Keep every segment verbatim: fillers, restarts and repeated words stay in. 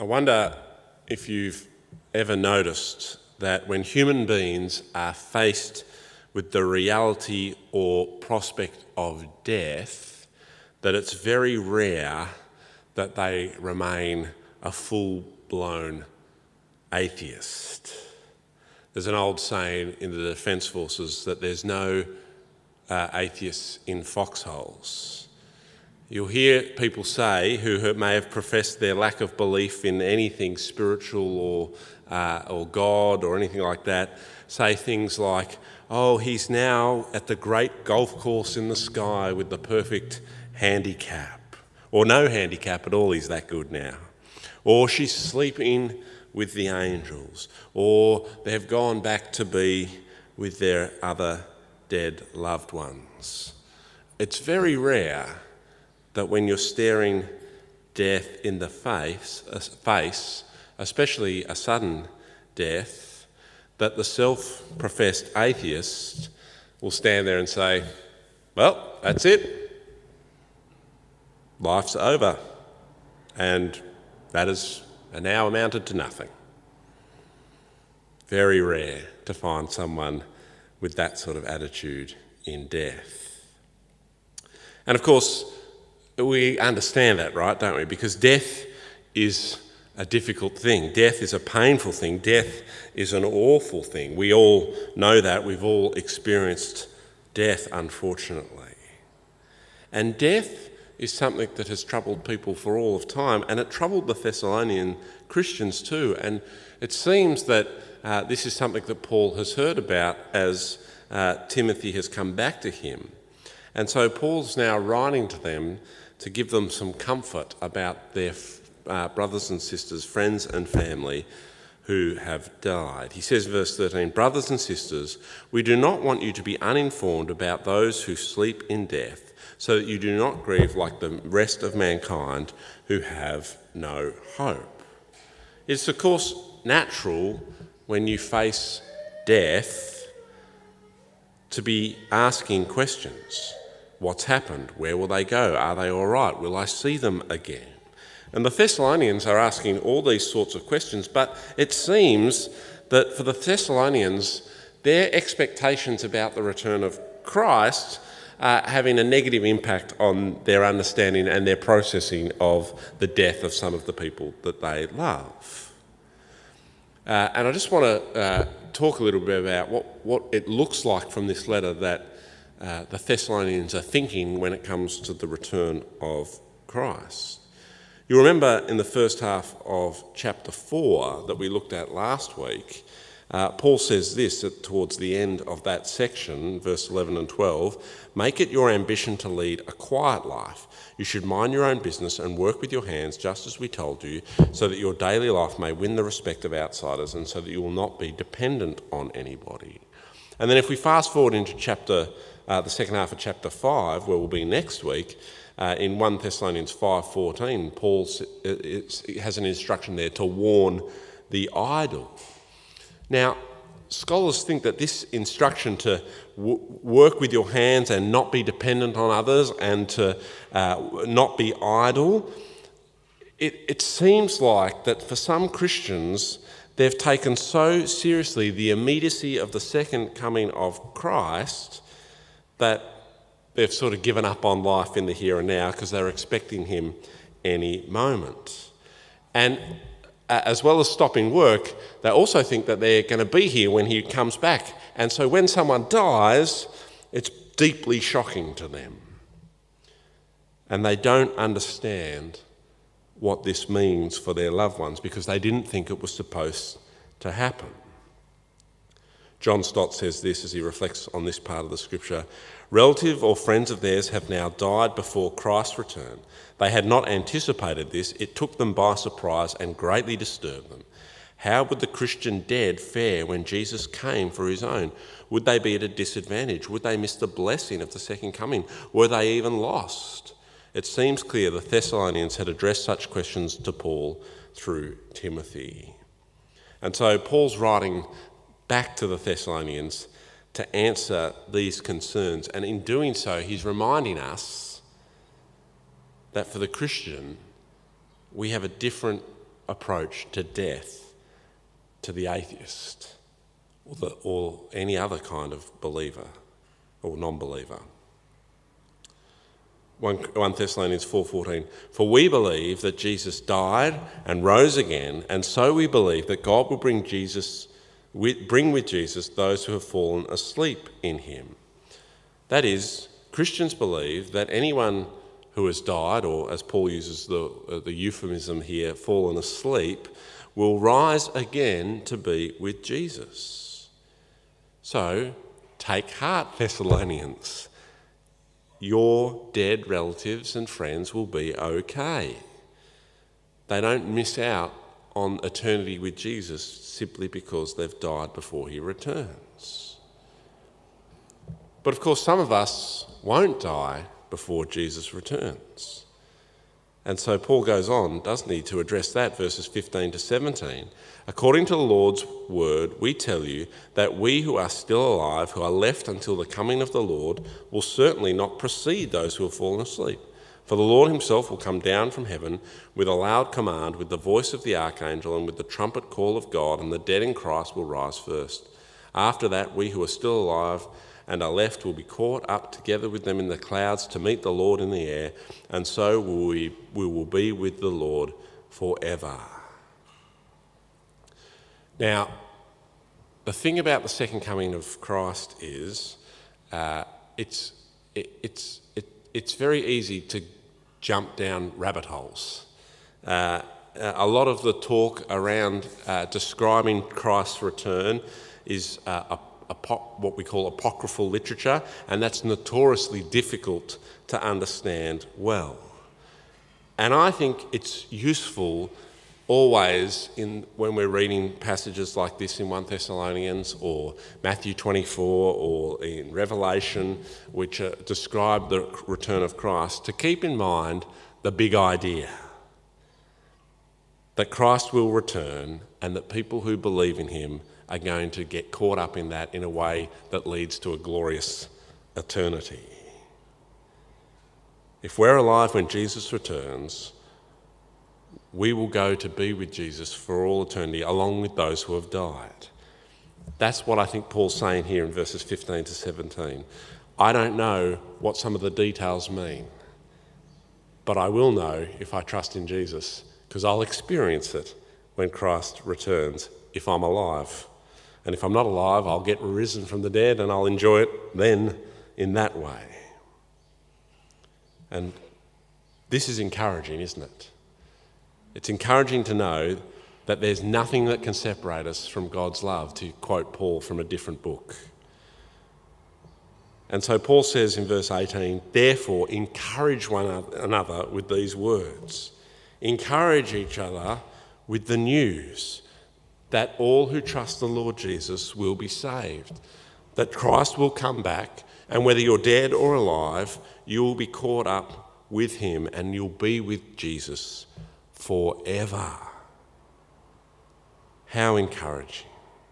I wonder if you've ever noticed that when human beings are faced with the reality or prospect of death, that it's very rare that they remain a full-blown atheist. There's an old saying in the Defence Forces that there's no uh, atheists in foxholes. You'll hear people say, who may have professed their lack of belief in anything spiritual or uh, or God or anything like that, say things like, oh, he's now at the great golf course in the sky with the perfect handicap, or no handicap at all, he's that good now. Or she's sleeping with the angels, or they've gone back to be with their other dead loved ones. It's very rare that when you're staring death in the face, uh, face, especially a sudden death, that the self-professed atheist will stand there and say, well, that's it. Life's over. And that has now amounted to nothing. Very rare to find someone with that sort of attitude in death. And of course, we understand that, right, don't we? Because death is a difficult thing. Death is a painful thing. Death is an awful thing. We all know that. We've all experienced death, unfortunately. And death is something that has troubled people for all of time, and it troubled the Thessalonian Christians too. And it seems that uh, this is something that Paul has heard about as uh, Timothy has come back to him. And so Paul's now writing to them to give them some comfort about their uh, brothers and sisters, friends and family who have died. He says, verse thirteen, brothers and sisters, we do not want you to be uninformed about those who sleep in death, so that you do not grieve like the rest of mankind who have no hope. It's of course natural when you face death to be asking questions. What's happened? Where will they go? Are they all right? Will I see them again? And the Thessalonians are asking all these sorts of questions, but it seems that for the Thessalonians, their expectations about the return of Christ are having a negative impact on their understanding and their processing of the death of some of the people that they love. Uh, and I just want to uh, talk a little bit about what, what it looks like from this letter that Uh, the Thessalonians are thinking when it comes to the return of Christ. You remember in the first half of chapter four that we looked at last week, uh, Paul says this at, towards the end of that section, verse eleven and twelve, make it your ambition to lead a quiet life. You should mind your own business and work with your hands just as we told you, so that your daily life may win the respect of outsiders and so that you will not be dependent on anybody. And then if we fast forward into chapter Uh, the second half of chapter five, where we'll be next week, uh, in First Thessalonians five fourteen, Paul has an instruction there to warn the idle. Now, scholars think that this instruction to w- work with your hands and not be dependent on others and to uh, not be idle, it, it seems like that for some Christians, they've taken so seriously the immediacy of the second coming of Christ that they've sort of given up on life in the here and now because they're expecting him any moment. And uh, as well as stopping work, they also think that they're going to be here when he comes back. And so when someone dies, it's deeply shocking to them. And they don't understand what this means for their loved ones because they didn't think it was supposed to happen. John Stott says this as he reflects on this part of the scripture. Relative or friends of theirs have now died before Christ's return. They had not anticipated this. It took them by surprise and greatly disturbed them. How would the Christian dead fare when Jesus came for his own? Would they be at a disadvantage? Would they miss the blessing of the second coming? Were they even lost? It seems clear the Thessalonians had addressed such questions to Paul through Timothy. And so Paul's writing back to the Thessalonians to answer these concerns. And in doing so, he's reminding us that for the Christian, we have a different approach to death to the atheist or, the, or any other kind of believer or non-believer. First Thessalonians four fourteen, for we believe that Jesus died and rose again, and so we believe that God will bring Jesus, bring with Jesus those who have fallen asleep in him. That is, Christians believe that anyone who has died, or as Paul uses the, uh, the euphemism here, fallen asleep, will rise again to be with Jesus. So, take heart, Thessalonians. Your dead relatives and friends will be okay. They don't miss out on eternity with Jesus simply because they've died before he returns. But of course, some of us won't die before Jesus returns. And so Paul goes on, doesn't he, to address that, verses fifteen to seventeen. According to the Lord's word, we tell you that we who are still alive, who are left until the coming of the Lord, will certainly not precede those who have fallen asleep. For the Lord himself will come down from heaven with a loud command, with the voice of the archangel, and with the trumpet call of God, and the dead in Christ will rise first. After that, we who are still alive and are left will be caught up together with them in the clouds to meet the Lord in the air, and so will we, we will be with the Lord forever. Now, the thing about the second coming of Christ is uh, it's, it, it's, it, it's very easy to jump down rabbit holes. Uh, a lot of the talk around uh, describing Christ's return is uh, a what we call apocryphal literature, and that's notoriously difficult to understand well. And I think it's useful always in when we're reading passages like this in First Thessalonians or Matthew twenty-four or in Revelation, which uh, describe the return of Christ, to keep in mind the big idea that Christ will return and that people who believe in him are going to get caught up in that in a way that leads to a glorious eternity. If we're alive when Jesus returns, we will go to be with Jesus for all eternity, along with those who have died. That's what I think Paul's saying here in verses fifteen to seventeen. I don't know what some of the details mean, but I will know if I trust in Jesus, because I'll experience it when Christ returns if I'm alive. And if I'm not alive, I'll get risen from the dead and I'll enjoy it then in that way. And this is encouraging, isn't it? It's encouraging to know that there's nothing that can separate us from God's love, to quote Paul from a different book. And so Paul says in verse eighteen, therefore encourage one another with these words. Encourage each other with the news that all who trust the Lord Jesus will be saved, that Christ will come back, and whether you're dead or alive, you will be caught up with him and you'll be with Jesus forever. How encouraging.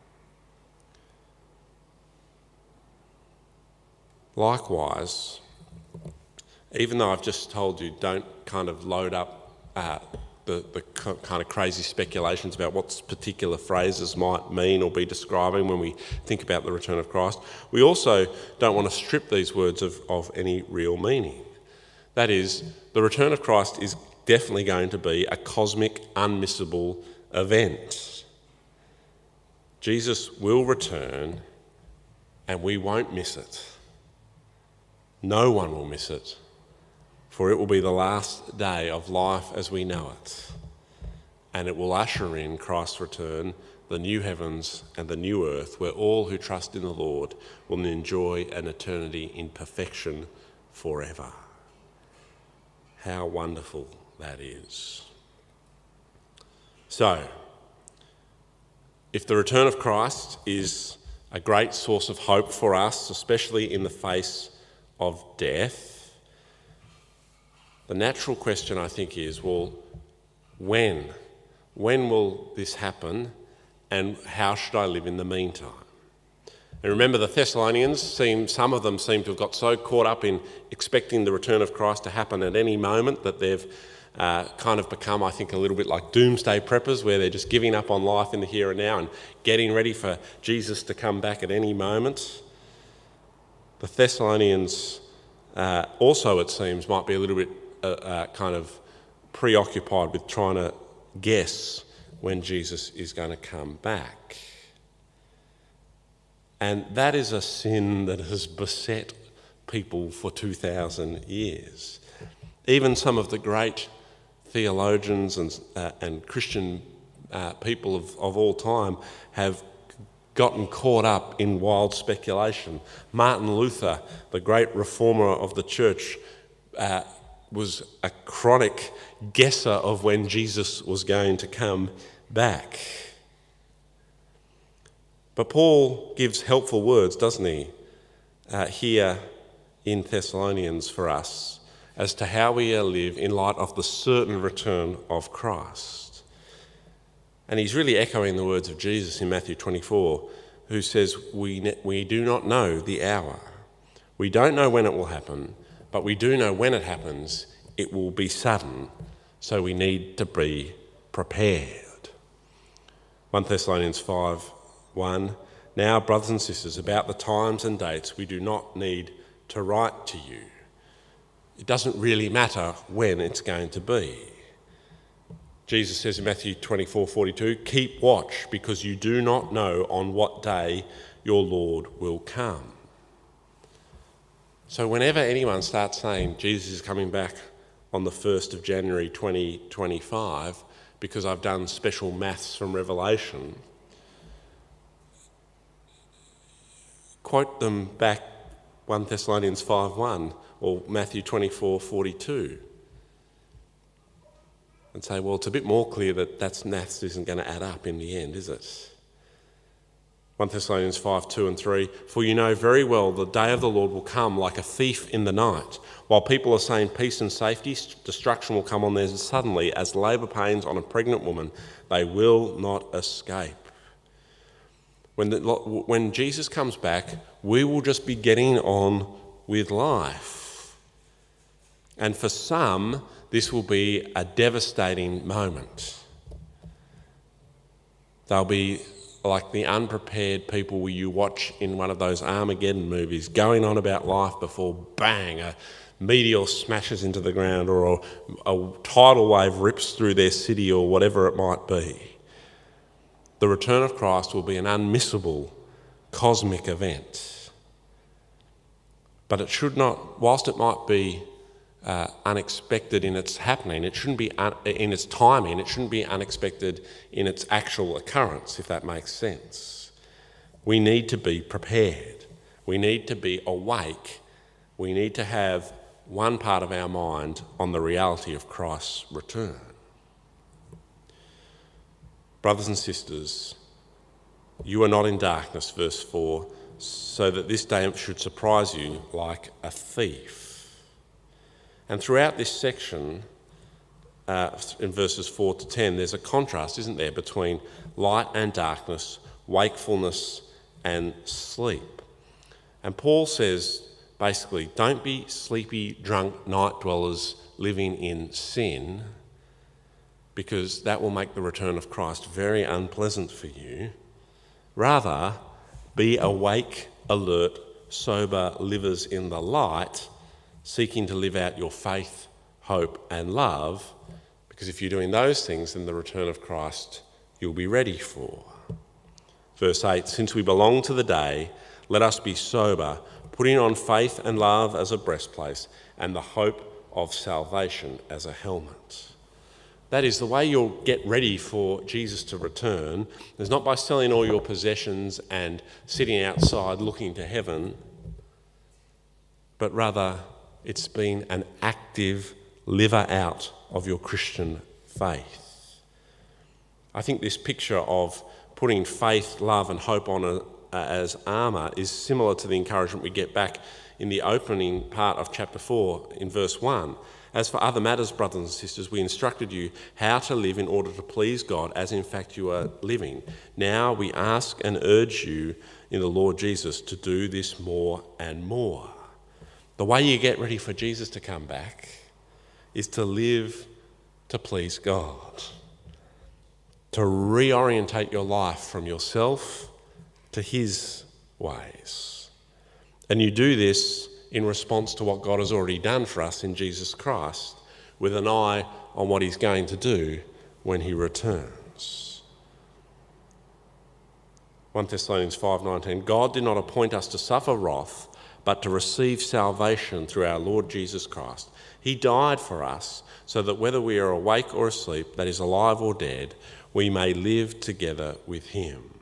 Likewise, even though I've just told you don't kind of load up uh, The, the kind of crazy speculations about what particular phrases might mean or be describing when we think about the return of Christ, we also don't want to strip these words of, of any real meaning. That is, the return of Christ is definitely going to be a cosmic, unmissable event. Jesus will return and we won't miss it. No one will miss it, for it will be the last day of life as we know it, and it will usher in Christ's return, the new heavens and the new earth, where all who trust in the Lord will enjoy an eternity in perfection forever. How wonderful that is. So, if the return of Christ is a great source of hope for us, especially in the face of death, the natural question, I think, is, well, when? When will this happen, and how should I live in the meantime? And remember, the Thessalonians, seem, some of them seem to have got so caught up in expecting the return of Christ to happen at any moment that they've uh, kind of become, I think, a little bit like doomsday preppers, where they're just giving up on life in the here and now and getting ready for Jesus to come back at any moment. The Thessalonians uh, also, it seems, might be a little bit uh, uh, kind of preoccupied with trying to guess when Jesus is going to come back. And that is a sin that has beset people for two thousand years. Even some of the great theologians and, uh, and Christian uh, people of, of all time have gotten caught up in wild speculation. Martin Luther, the great reformer of the church, uh, was a chronic guesser of when Jesus was going to come back. But Paul gives helpful words, doesn't he, uh, here in Thessalonians for us as to how we are live in light of the certain return of Christ. And he's really echoing the words of Jesus in Matthew twenty-four, who says, we, ne- we do not know the hour. We don't know when it will happen, but we do know when it happens, it will be sudden, so we need to be prepared. First Thessalonians five one, now, brothers and sisters, about the times and dates we do not need to write to you. It doesn't really matter when it's going to be. Jesus says in Matthew twenty-four forty-two, keep watch, because you do not know on what day your Lord will come. So whenever anyone starts saying Jesus is coming back on the first of January twenty twenty-five because I've done special maths from Revelation, quote them back First Thessalonians five one or Matthew twenty-four forty-two and say, well, it's a bit more clear that that's maths isn't going to add up in the end, is it? First Thessalonians five two and three, for you know very well the day of the Lord will come like a thief in the night. While people are saying peace and safety, destruction will come on them suddenly as labour pains on a pregnant woman. They will not escape. When, the, when Jesus comes back, we will just be getting on with life. And for some, this will be a devastating moment. They'll be like the unprepared people you watch in one of those Armageddon movies, going on about life before, bang, a meteor smashes into the ground or a, a tidal wave rips through their city or whatever it might be. The return of Christ will be an unmissable cosmic event. But it should not, whilst it might be uh, unexpected in its happening, it shouldn't be un- in its timing, it shouldn't be unexpected in its actual occurrence, if that makes sense. We need to be prepared. We need to be awake. We need to have one part of our mind on the reality of Christ's return. Brothers and sisters, you are not in darkness, verse four, so that this day should surprise you like a thief. And throughout this section, uh, in verses four to ten, there's a contrast, isn't there, between light and darkness, wakefulness and sleep. And Paul says, basically, don't be sleepy, drunk night dwellers living in sin, because that will make the return of Christ very unpleasant for you. Rather, be awake, alert, sober livers in the light, seeking to live out your faith, hope and love, because if you're doing those things, then the return of Christ you'll be ready for. Verse eight, since we belong to the day, let us be sober, putting on faith and love as a breastplate and the hope of salvation as a helmet. That is, the way you'll get ready for Jesus to return is not by selling all your possessions and sitting outside looking to heaven, but rather it's been an active liver out of your Christian faith. I think this picture of putting faith, love and hope on a, uh, as armour is similar to the encouragement we get back in the opening part of chapter four in verse one. As for other matters, brothers and sisters, we instructed you how to live in order to please God, as in fact you are living. Now we ask and urge you in the Lord Jesus to do this more and more. The way you get ready for Jesus to come back is to live to please God, to reorientate your life from yourself to his ways. And you do this in response to what God has already done for us in Jesus Christ, with an eye on what he's going to do when he returns. First Thessalonians five nineteen, God did not appoint us to suffer wrath, but to receive salvation through our Lord Jesus Christ. He died for us so that whether we are awake or asleep, that is alive or dead, we may live together with him.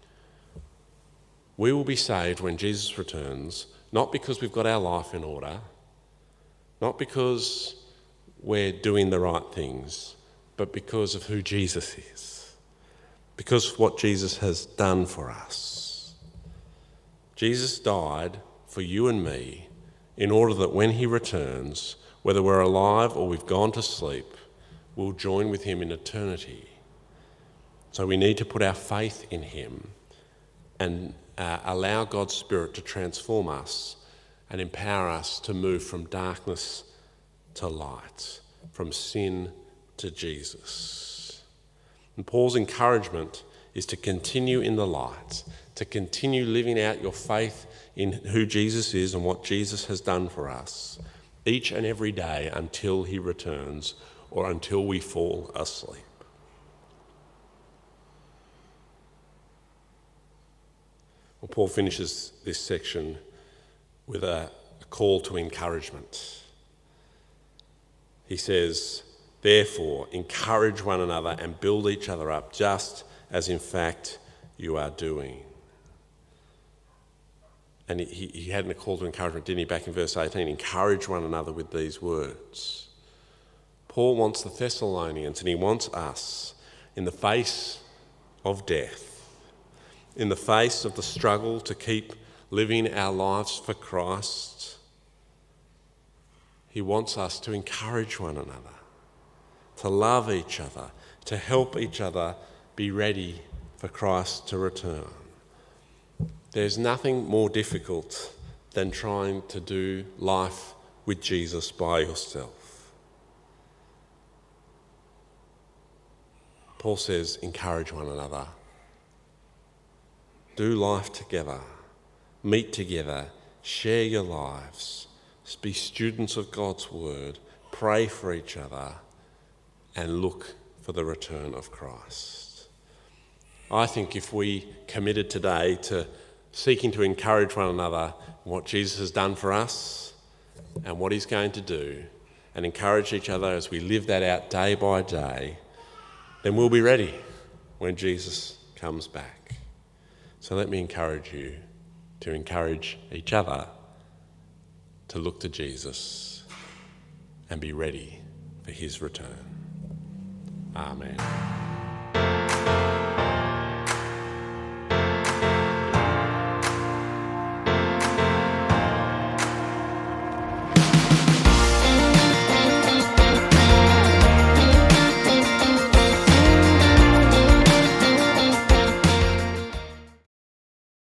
We will be saved when Jesus returns, not because we've got our life in order, not because we're doing the right things, but because of who Jesus is, because of what Jesus has done for us. Jesus died for you and me in order that when he returns, whether we're alive or we've gone to sleep, we'll join with him in eternity. So we need to put our faith in him and uh, allow God's Spirit to transform us and empower us to move from darkness to light, from sin to Jesus. And Paul's encouragement is to continue in the light, to continue living out your faith in who Jesus is and what Jesus has done for us each and every day until he returns or until we fall asleep. Well, Paul finishes this section with a, a call to encouragement. He says, therefore, encourage one another and build each other up, just as in fact you are doing. And he, he had a call to encouragement, didn't he, back in verse eighteen? Encourage one another with these words. Paul wants the Thessalonians, and he wants us, in the face of death, in the face of the struggle to keep living our lives for Christ, he wants us to encourage one another, to love each other, to help each other be ready for Christ to return. There's nothing more difficult than trying to do life with Jesus by yourself. Paul says, encourage one another. Do life together. Meet together. Share your lives. Be students of God's word. Pray for each other. And look for the return of Christ. I think if we committed today to seeking to encourage one another in what Jesus has done for us and what he's going to do, and encourage each other as we live that out day by day, then we'll be ready when Jesus comes back. So let me encourage you to encourage each other to look to Jesus and be ready for his return. Amen.